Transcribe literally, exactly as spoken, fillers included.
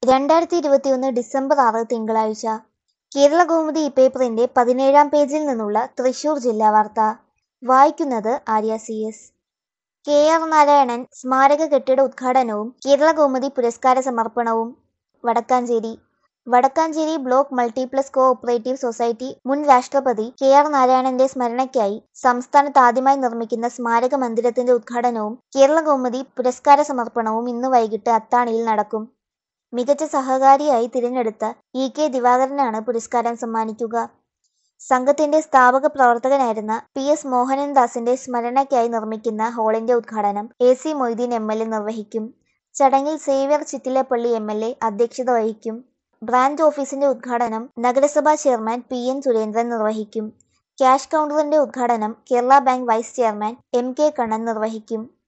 രണ്ടായിരത്തി ഇരുപത്തിയൊന്ന് ഡിസംബർ ആറ് തിങ്കളാഴ്ച. കേരളകൗമുദി ഇപേപ്പറിന്റെ പതിനേഴാം പേജിൽ നിന്നുള്ള തൃശൂർ ജില്ലാ വാർത്ത. വായിക്കുന്നത് Arya C S. K R Narayanan സ്മാരക കെട്ടിട ഉദ്ഘാടനവും കേരളകൗമുദി പുരസ്കാര സമർപ്പണവും. Vadakkanchery Vadakkanchery block multiplex cooperative society മുൻ രാഷ്ട്രപതി കെ ആർ നാരായണന്റെ സ്മരണയ്ക്കായി സംസ്ഥാനത്ത് ആദ്യമായി നിർമ്മിക്കുന്ന സ്മാരക മന്ദിരത്തിന്റെ ഉദ്ഘാടനവും കേരളകൗമുദി പുരസ്കാര സമർപ്പണവും ഇന്ന് വൈകിട്ട് അത്താണിയിൽ നടക്കും. മികച്ച സഹകാരിയായി തിരഞ്ഞെടുത്ത ഇ കെ ദിവാകരനാണ് പുരസ്കാരം സമ്മാനിക്കുക. സംഘത്തിന്റെ സ്ഥാപക പ്രവർത്തകനായിരുന്ന പി എസ് മോഹനൻദാസിന്റെ സ്മരണയ്ക്കായി നിർമ്മിക്കുന്ന ഹാളിന്റെ ഉദ്ഘാടനം A C Moideen M L A നിർവഹിക്കും. ചടങ്ങിൽ Xavier Chittilappilly M L A അധ്യക്ഷത വഹിക്കും. ബ്രാഞ്ച് ഓഫീസിന്റെ ഉദ്ഘാടനം നഗരസഭാ ചെയർമാൻ പി എൻ സുരേന്ദ്രൻ നിർവഹിക്കും. ക്യാഷ് കൗണ്ടറിന്റെ ഉദ്ഘാടനം Kerala bank vice chairman M K Kannan നിർവഹിക്കും.